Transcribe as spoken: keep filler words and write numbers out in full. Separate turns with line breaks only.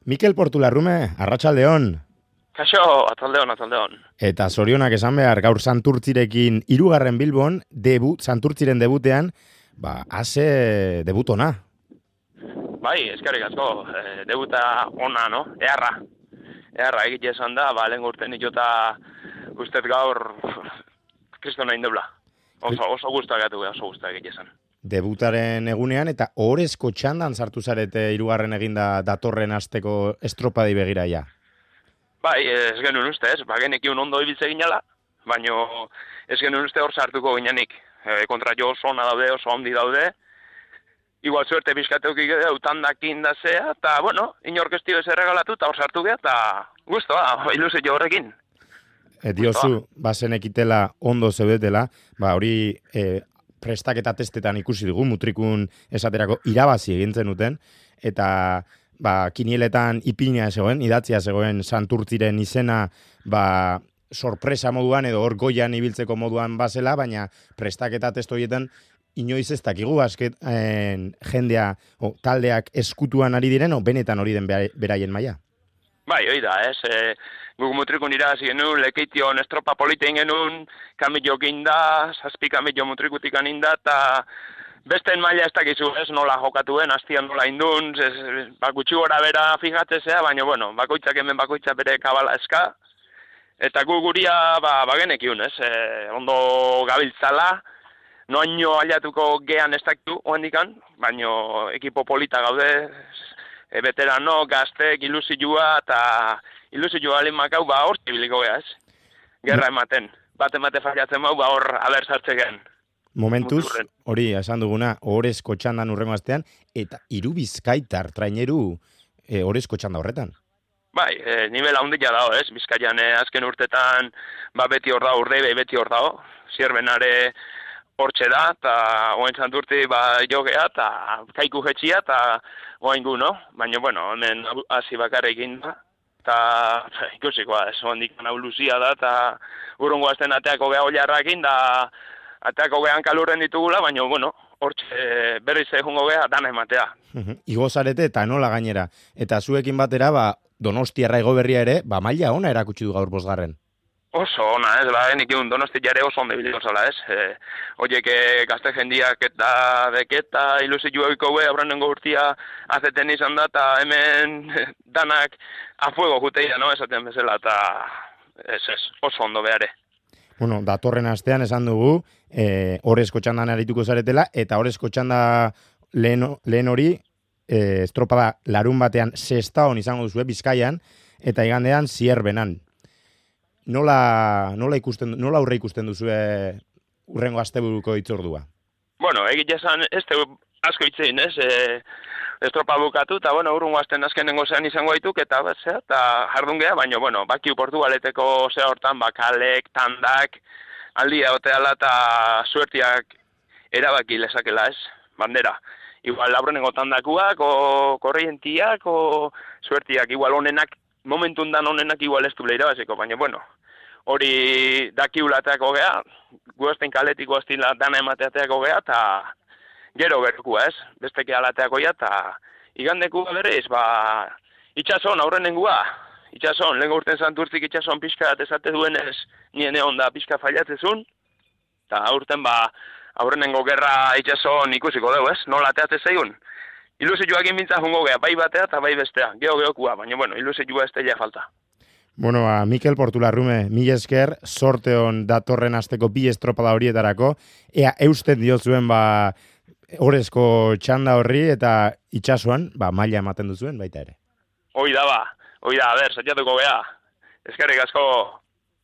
Mikel Portularrume, arratsaldeon.
Kaixo, atzaldeon, atzaldeon.
Eta zorionak esan behar, gaur Santurtzirekin hirugarren Bilbon, debut, Santurtziren debutean, ba, ase debut ona.
Bai, eskerrik asko, e, debuta ona, no? Eharra. Eharra egite esan da, ba, lehen urten itota ustez gaur kristona indebla. Oso, oso guztak gatu, oso guztak egite esan.
Debutaren egunean, eta ohorezko txandan sartu zarete hirugarren eginda datorren asteko estropadei begira ja.
Bai, ez genuen uste, ez, ba, genekiun ondo ibiltze ginala, baino ez genuen uste hor sartuko ginenik. E, kontra jo oso ona daude, oso handi daude, igual suerte bizkateuk ikede, utandakin da zea, eta, bueno, inorkestio ez erregalatu, eta hor sartu geha, eta guztua, ilusio horrekin.
E, diozu, bazen ekitela ondo zeudetela, ba, hori e, prestaketa testetan ikusi dugu, mutrikun esaterako irabazi egintzen duten, eta ba, kinieletan ipina zegoen, idatzia zegoen Santurtziren izena, ba, sorpresa moduan edo hor goian ibiltzeko moduan bazela, baina prestaketa testo horietan inoiz ez dakigu asket en, jendea o, taldeak eskutuan ari diren, o benetan hori den beraien maila.
Bai, hori da, ez, e, guk mutrikun irazi genuen, lekeition estropa politein genuen, kamillo ginda, zazpi kamillo mutrikutik aninda, eta besten maila ez dakizu, ez, nola jokatuen, hastian nola indun, ez, bakutxu gora bera fijatzezea, baina, bueno, bakoitzak hemen bakoitzak bere kabala eska, eta gu guria, ba, bagenekiun, ez, e, ondo gabiltzala, noaino aliatuko gean ez dakitu, oendikan, baina ekipo polita gaude, e, veterano, gaztek, ilusioa, eta ilusioa alin makau, ba, hor zibiliko geha, ez, gerra ematen, bat emate fallatzen mau, ba, hor haber sartzeken.
Momentuz, hori, esan duguna, ohorezko txandan urrengo astean, eta hiru bizkaitar traineru e, ohorezko txanda horretan.
Bai, e, nivela handia dago, ez? Bizkaian e, azken urtetan ba, beti hor dago, urdei beti hor dago, zierbenare hortxe da, eta oain Santurtzi ba, jogea, eta kaiku jetxia, eta oain gu, no? Baina, bueno, hemen hasi bakarra egin da, eta ikusiko, ez, ondik hau luzia da, eta urrungo azten ateako geha oliarrakin, da ateako gehan kalurren ditugula, baina, bueno, hortxe berriz egungo geha dana ematea.
Igo zarete eta nola gainera, eta zuekin batera, ba, Donostiarra Ego Berria ere, ba, maila ona erakutsi du gaur bosgarren.
Oso ona, ez, ba, enikun Donostia ere oso ondo biliko zala, ez. E, Oiek gazte jendiak eta deketa ilusio egiko be, aurrenengo urtia azeten izan da, eta hemen danak a fuego juteia, no, esaten bezala, eta ez, ez, oso ondo behare.
Bueno, datorren astean esan dugu, e, horrezko txandan arituko zaretela, eta horrezko txanda lehen, lehen hori, e, estropada larun batean Sestaon izango duzue, Bizkaian, eta igandean Zierbenan. Nola, nola, ikusten, nola aurre ikusten duzue urrengo asteburuko itzordua?
Bueno, egite esan, ez te asko itzein, ez, e, estropa bukatu, eta, bueno, urrungo azten azkenengo zean izango dituk, eta, zera, eta jardun geha, baina, bueno, bakiu Portugaleteko zea hortan, bakalek, tandak, aldia oteala, eta suertiak erabaki lezakela, ez, bandera. Igual, aurrenengo tandakuak, o korrientiak, o suertiak, igual honenak, momentun dan honenak igual ez du irabaziko, baina, bueno, hori dakiulateako geha, guazten kaletik guazten dana emateateako geha, eta gero gerukua, ez? Besteke alateako ja, eta igandekua berriz, ba, itxason, aurrenengua, itxason, lehen urten Santurtzik itxason pixka ezate duenez, nien egon da pixka fallatzezun, eta aurten, ba, aurrenengo gerra itxason ikusiko dugu, ez? Nola ateate zeigun. Ilusioak inbintza jungo geha, bai batea eta bai bestea, geho gehokua, baina, bueno, ilusioa ez teia falta.
Bueno, ba, Mikel Portularrume, mila esker, sorteon datorren asteko bi estropada horietarako, ea eusten diozuen, ba, horrezko txanda horri eta itxasuan, ba, maila ematen duzuen baita ere.
Hoi da ba, hoi da, a ber, satiatuko geha. Eskerrik asko.